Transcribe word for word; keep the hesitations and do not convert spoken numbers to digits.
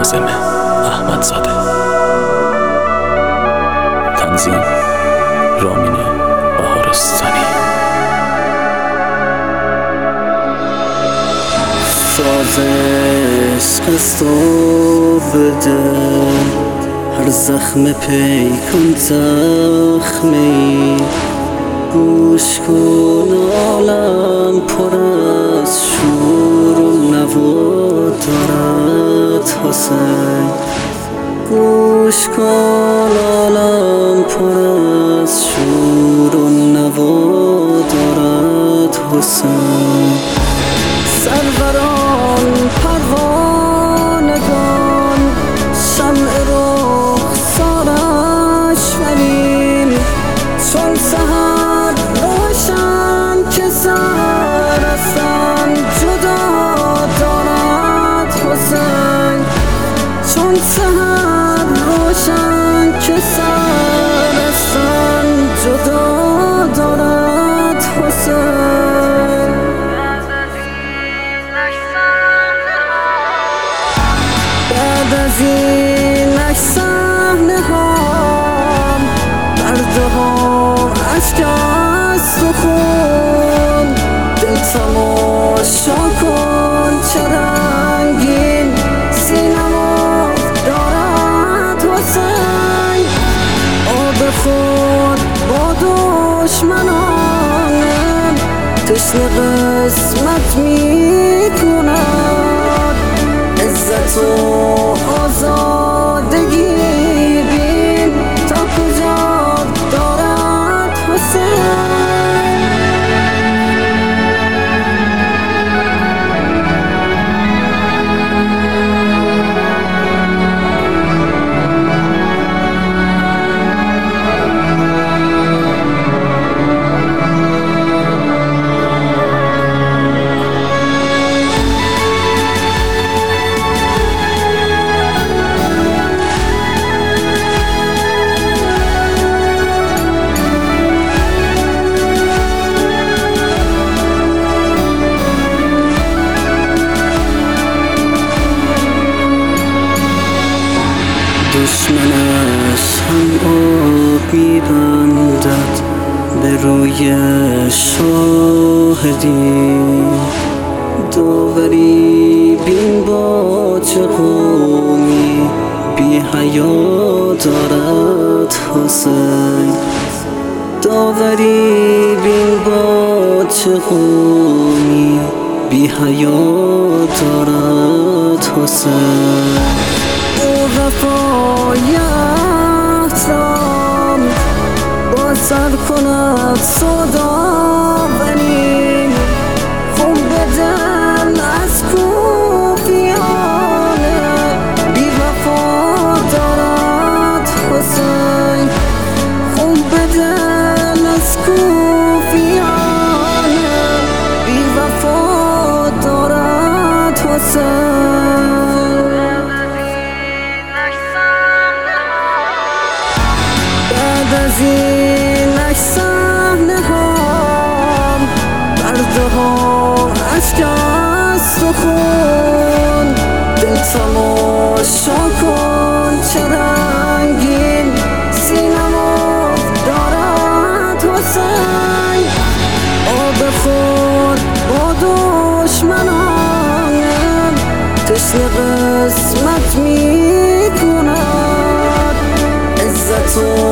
ناظم احمدزاده. تنظیم رامین بهارستانی. ساز عشق و بده، هر زخم پیکان زخمی. گوش کن عالم پر از شور و نوا دارد حسین. گوش کن عالم پر از شور و نوا دارد حسین. سروران پروانگان، شمع رخسارش ولین. چون سحر روشن که سر از تن جدا دارد حسین. چون سحر روشن که سر از تن جدا دارد حسین. بعد از اینک صحنه ها، درد ها، اشک است و خون. دل تماشا کن چه رنگین سینما دارد حسین. آب خود با دشمنانم تشنه قسمت می کند. عزت و آزادگی بین تا کجا دارد حسین. دشمنش هم آب می‌بندد به روی شاهدی. داوری بین با چه قومی بی حیا دارد حسین. داوری بین با چه قومی بی حیا دارد حسین. وفای احترام با سر کند صدا ونین. خون به دل از کوفیان بی وفا دارد حسین. خون به دل از کوفیان بی وفا دارد حسین. از اینک صحنه ها، درد ها، اشک است و خون. دل تماشا کن چه رنگین سینما دارد حسین. آب خود با دشمنانم تشنه قسمت می کند. عزت و